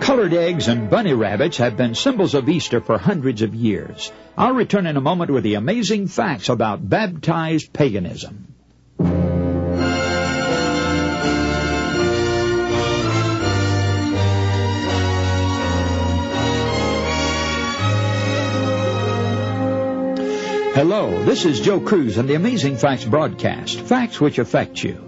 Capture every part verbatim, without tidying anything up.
Colored eggs and bunny rabbits have been symbols of Easter for hundreds of years. I'll return in a moment with the amazing facts about baptized paganism. Hello, this is Joe Cruz and the Amazing Facts broadcast, facts which affect you.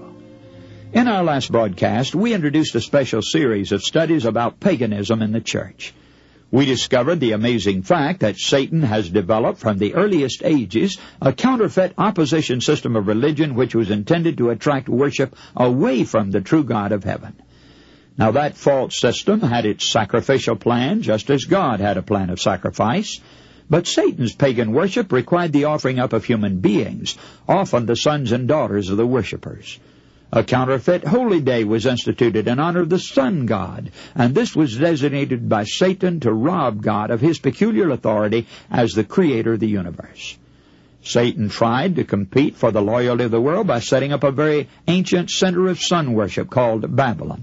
In our last broadcast, we introduced a special series of studies about paganism in the church. We discovered the amazing fact that Satan has developed from the earliest ages a counterfeit opposition system of religion which was intended to attract worship away from the true God of heaven. Now, that false system had its sacrificial plan, just as God had a plan of sacrifice. But Satan's pagan worship required the offering up of human beings, often the sons and daughters of the worshippers. A counterfeit holy day was instituted in honor of the sun god, and this was designated by Satan to rob God of his peculiar authority as the creator of the universe. Satan tried to compete for the loyalty of the world by setting up a very ancient center of sun worship called Babylon.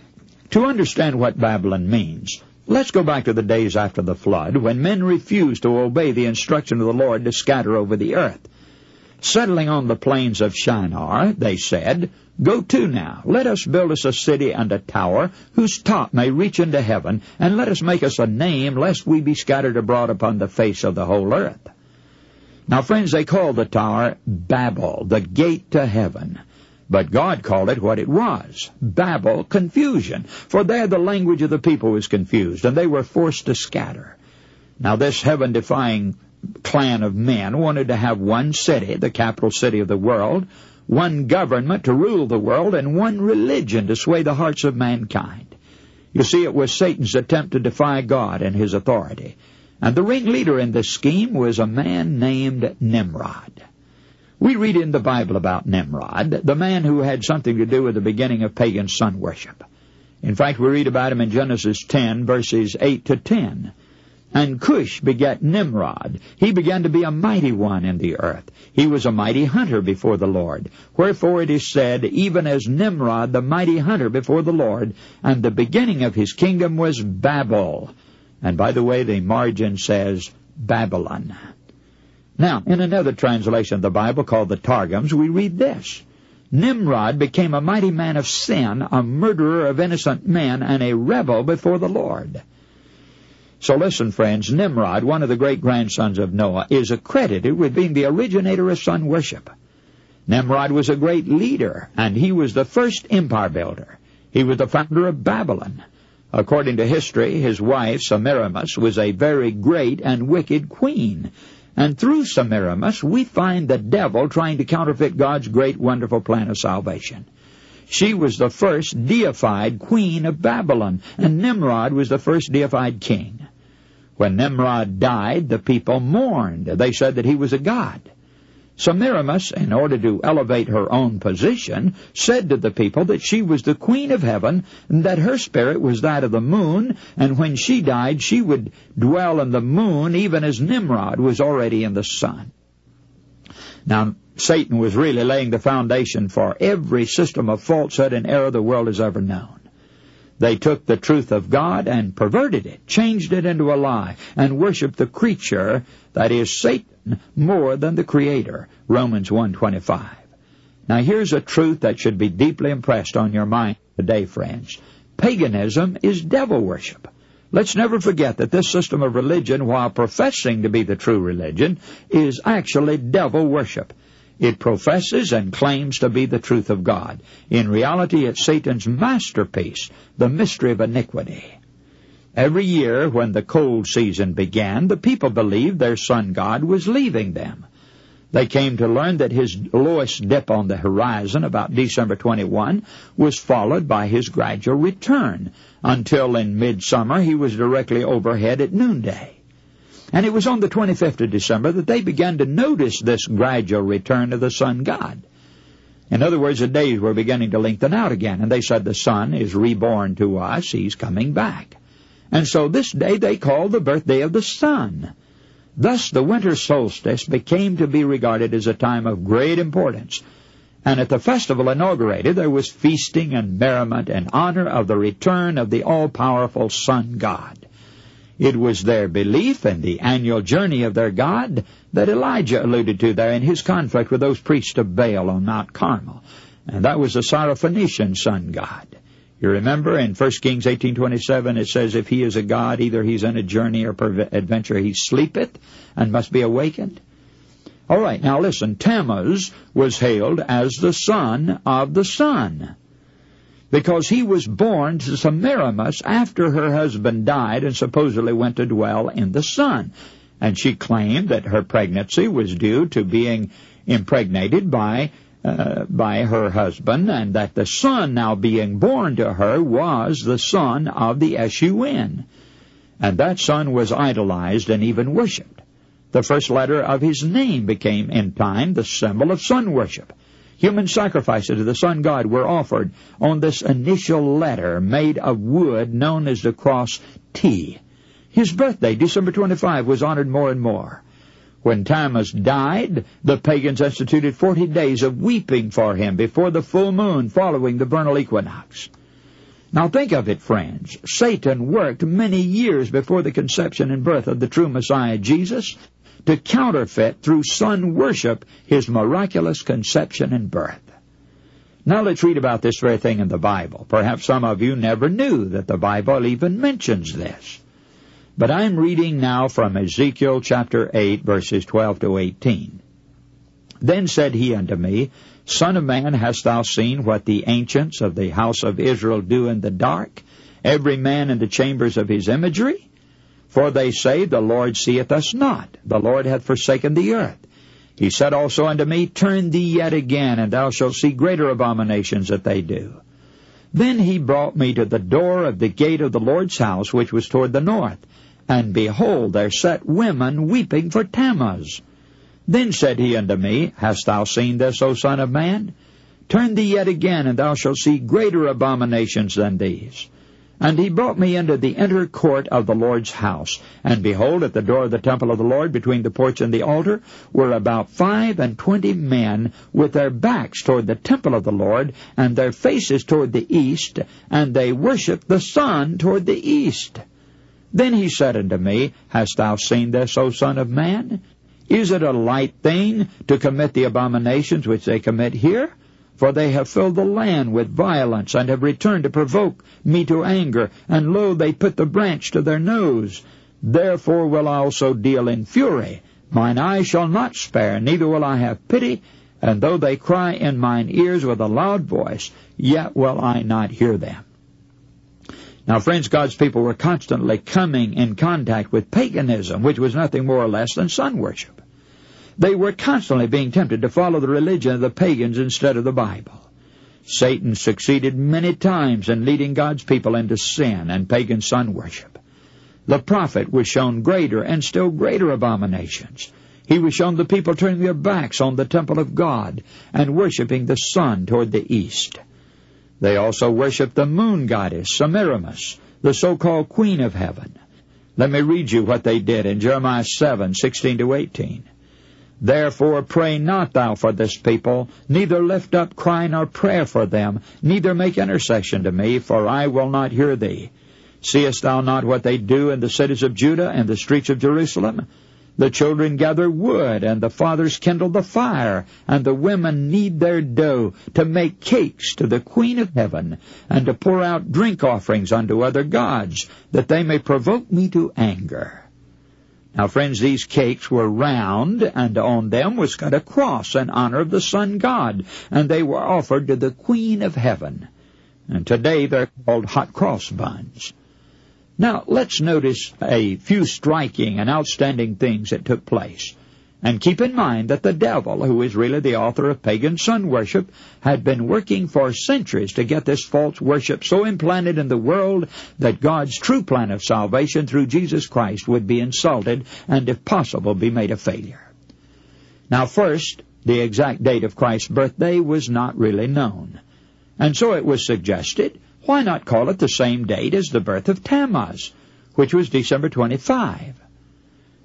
To understand what Babylon means, let's go back to the days after the flood, when men refused to obey the instruction of the Lord to scatter over the earth. Settling on the plains of Shinar, they said, "Go to now, let us build us a city and a tower, whose top may reach into heaven, and let us make us a name, lest we be scattered abroad upon the face of the whole earth." Now, friends, they called the tower Babel, the gate to heaven. But God called it what it was, Babel, confusion, for there the language of the people was confused, and they were forced to scatter. Now, this heaven-defying clan of men wanted to have one city, the capital city of the world, one government to rule the world, and one religion to sway the hearts of mankind. You see, it was Satan's attempt to defy God and his authority. And the ringleader in this scheme was a man named Nimrod. We read in the Bible about Nimrod, the man who had something to do with the beginning of pagan sun worship. In fact, we read about him in Genesis ten, verses eight to ten. And Cush begat Nimrod. He began to be a mighty one in the earth. He was a mighty hunter before the Lord. Wherefore it is said, even as Nimrod, the mighty hunter before the Lord, and the beginning of his kingdom was Babel. And by the way, the margin says Babylon. Now, in another translation of the Bible called the Targums, we read this: Nimrod became a mighty man of sin, a murderer of innocent men, and a rebel before the Lord. So listen, friends, Nimrod, one of the great-grandsons of Noah, is accredited with being the originator of sun worship. Nimrod was a great leader, and he was the first empire builder. He was the founder of Babylon. According to history, his wife, Semiramis, was a very great and wicked queen. And through Semiramis, we find the devil trying to counterfeit God's great, wonderful plan of salvation. She was the first deified queen of Babylon, and Nimrod was the first deified king. When Nimrod died, the people mourned. They said that he was a god. Semiramis, in order to elevate her own position, said to the people that she was the queen of heaven, and that her spirit was that of the moon, and when she died, she would dwell in the moon, even as Nimrod was already in the sun. Now, Satan was really laying the foundation for every system of falsehood and error the world has ever known. They took the truth of God and perverted it, changed it into a lie, and worshiped the creature, that is Satan, more than the Creator, Romans one twenty-five. Now here's a truth that should be deeply impressed on your mind today, friends. Paganism is devil worship. Let's never forget that this system of religion, while professing to be the true religion, is actually devil worship. It professes and claims to be the truth of God. In reality, it's Satan's masterpiece, the mystery of iniquity. Every year, when the cold season began, the people believed their sun god was leaving them. They came to learn that his lowest dip on the horizon, about December twenty-first, was followed by his gradual return, until in midsummer he was directly overhead at noonday. And it was on the twenty-fifth of December that they began to notice this gradual return of the sun god. In other words, the days were beginning to lengthen out again, and they said, the sun is reborn to us, he's coming back. And so this day they called the birthday of the sun. Thus the winter solstice became to be regarded as a time of great importance. And at the festival inaugurated, there was feasting and merriment in honor of the return of the all-powerful Sun God. It was their belief in the annual journey of their God that Elijah alluded to there in his conflict with those priests of Baal on Mount Carmel. And that was the Syrophoenician sun god. You remember in First Kings eighteen twenty-seven it says, if he is a god, either he's on a journey or peradventure he sleepeth and must be awakened. All right, now listen, Tammuz was hailed as the son of the sun, because he was born to Semiramis after her husband died and supposedly went to dwell in the sun. And she claimed that her pregnancy was due to being impregnated by uh, by her husband, and that the son now being born to her was the son of the S U N. And that son was idolized and even worshipped. The first letter of his name became, in time, the symbol of sun worship. Human sacrifices to the sun god were offered on this initial letter made of wood known as the cross T. His birthday, December twenty-fifth, was honored more and more. When Tammuz died, the pagans instituted forty days of weeping for him before the full moon following the vernal equinox. Now think of it, friends. Satan worked many years before the conception and birth of the true Messiah, Jesus, to counterfeit through sun worship his miraculous conception and birth. Now let's read about this very thing in the Bible. Perhaps some of you never knew that the Bible even mentions this. But I'm reading now from Ezekiel chapter eight, verses twelve to eighteen. Then said he unto me, Son of man, hast thou seen what the ancients of the house of Israel do in the dark, every man in the chambers of his imagery? For they say, The Lord seeth us not, the Lord hath forsaken the earth. He said also unto me, Turn thee yet again, and thou shalt see greater abominations that they do. Then he brought me to the door of the gate of the Lord's house, which was toward the north. And behold, there sat women weeping for Tammuz. Then said he unto me, Hast thou seen this, O son of man? Turn thee yet again, and thou shalt see greater abominations than these. And he brought me into the inner court of the Lord's house. And behold, at the door of the temple of the Lord, between the porch and the altar, were about five and twenty men, with their backs toward the temple of the Lord, and their faces toward the east, and they worshipped the sun toward the east. Then he said unto me, Hast thou seen this, O son of man? Is it a light thing to commit the abominations which they commit here? For they have filled the land with violence, and have returned to provoke me to anger, and lo, they put the branch to their nose. Therefore will I also deal in fury. Mine eye shall not spare, neither will I have pity, and though they cry in mine ears with a loud voice, yet will I not hear them. Now, friends, God's people were constantly coming in contact with paganism, which was nothing more or less than sun worship. They were constantly being tempted to follow the religion of the pagans instead of the Bible. Satan succeeded many times in leading God's people into sin and pagan sun worship. The prophet was shown greater and still greater abominations. He was shown the people turning their backs on the temple of God and worshiping the sun toward the east. They also worshiped the moon goddess, Semiramis, the so-called queen of heaven. Let me read you what they did in Jeremiah seven, sixteen to eighteen. Therefore pray not thou for this people, neither lift up cry nor prayer for them, neither make intercession to me, for I will not hear thee. Seest thou not what they do in the cities of Judah and the streets of Jerusalem? The children gather wood, and the fathers kindle the fire, and the women knead their dough to make cakes to the queen of heaven, and to pour out drink offerings unto other gods, that they may provoke me to anger. Now, friends, these cakes were round, and on them was cut a cross in honor of the sun god, and they were offered to the queen of heaven. And today they're called hot cross buns. Now, let's notice a few striking and outstanding things that took place. And keep in mind that the devil, who is really the author of pagan sun worship, had been working for centuries to get this false worship so implanted in the world that God's true plan of salvation through Jesus Christ would be insulted and, if possible, be made a failure. Now, first, the exact date of Christ's birthday was not really known. And so it was suggested, why not call it the same date as the birth of Tammuz, which was December twenty-fifth?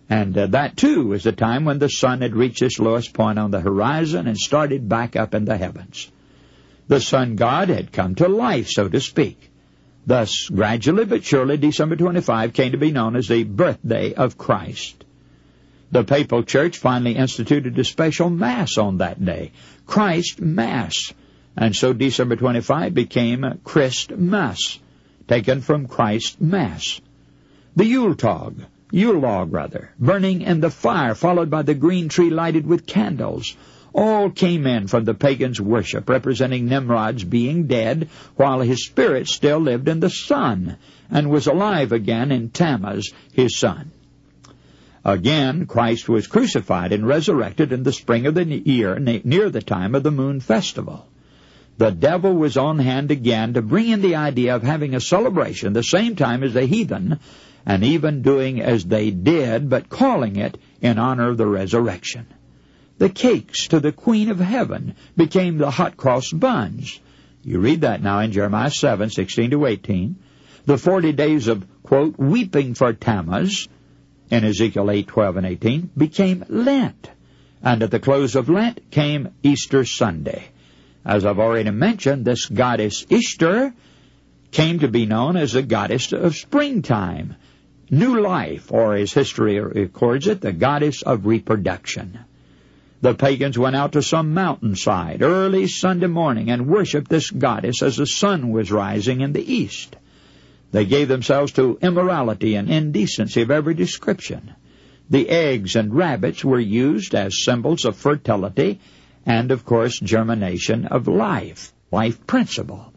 And uh, that, too, was the time when the sun had reached its lowest point on the horizon and started back up in the heavens. The sun god had come to life, so to speak. Thus, gradually but surely, December twenty-fifth came to be known as the birthday of Christ. The Papal Church finally instituted a special Mass on that day, Christ Mass, and so December twenty-fifth became Christmas, taken from Christ Mass. The Yule Tog, Yule log rather, burning in the fire, followed by the green tree lighted with candles, all came in from the pagans' worship, representing Nimrod's being dead, while his spirit still lived in the sun, and was alive again in Tammuz, his son. Again, Christ was crucified and resurrected in the spring of the year, near the time of the moon festival. The devil was on hand again to bring in the idea of having a celebration the same time as the heathen, and even doing as they did, but calling it in honor of the resurrection. The cakes to the Queen of Heaven became the hot cross buns. You read that now in Jeremiah seven, sixteen to eighteen. The forty days of, quote, weeping for Tammuz, in Ezekiel eight, twelve and eighteen, became Lent. And at the close of Lent came Easter Sunday. As I've already mentioned, this goddess Ishtar came to be known as the goddess of springtime, new life, or as history records it, the goddess of reproduction. The pagans went out to some mountainside early Sunday morning and worshipped this goddess as the sun was rising in the east. They gave themselves to immorality and indecency of every description. The eggs and rabbits were used as symbols of fertility and, of course, germination of life, life principle.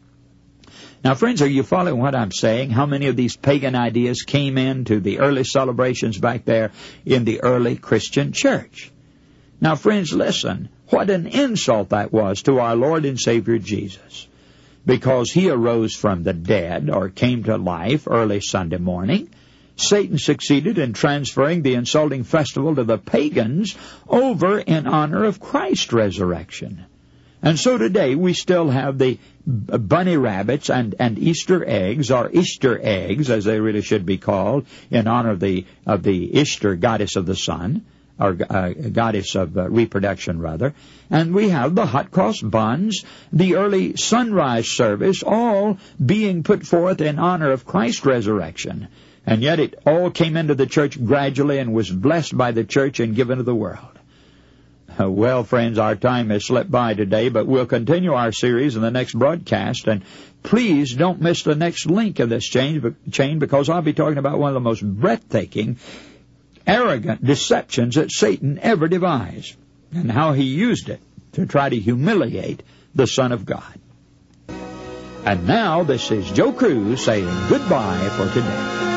Now, friends, are you following what I'm saying? How many of these pagan ideas came into the early celebrations back there in the early Christian church? Now, friends, listen, what an insult that was to our Lord and Savior Jesus. Because he arose from the dead, or came to life early Sunday morning, Satan succeeded in transferring the insulting festival to the pagans over in honor of Christ's resurrection. And so today we still have the bunny rabbits and, and Easter eggs, or Easter eggs, as they really should be called, in honor of the, of the Ishtar, goddess of the sun, or uh, goddess of uh, reproduction, rather. And we have the hot cross buns, the early sunrise service, all being put forth in honor of Christ's resurrection. And yet it all came into the church gradually and was blessed by the church and given to the world. Uh, well, friends, our time has slipped by today, but we'll continue our series in the next broadcast. And please don't miss the next link of this chain, chain because I'll be talking about one of the most breathtaking, arrogant deceptions that Satan ever devised, and how he used it to try to humiliate the Son of God. And now, this is Joe Cruz saying goodbye for today.